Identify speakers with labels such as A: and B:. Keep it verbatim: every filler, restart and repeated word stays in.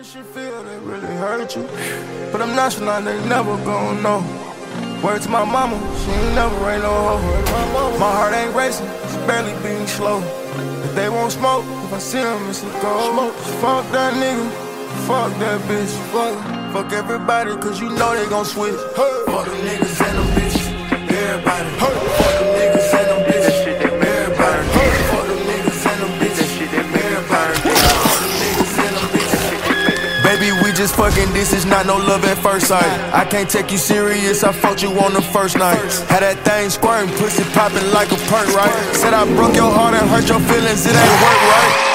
A: this shit feel, they really hurt you. But I'm nonchalant, they never gon' know. Word to my mama, she ain't never ain't no hoe. My heart ain't racing, it's barely beating slow. If they won't smoke, if I see them, it's a go. Fuck that nigga, fuck that bitch. Fuck, fuck everybody, cause you know they gon' switch. Hey. Fuck them niggas and them bitches, everybody. Hey. Fuck them niggas and them bitches, everybody. Hey. Fuck them niggas and them bitches, everybody. Fuck them niggas and them bitches. Baby, we just fucking, this is not no love at first sight. I can't take you serious, I fucked you on the first night. Had that thing squirting, pussy popping like a perk, right? Said I broke your heart and hurt your feelings, it ain't work, right?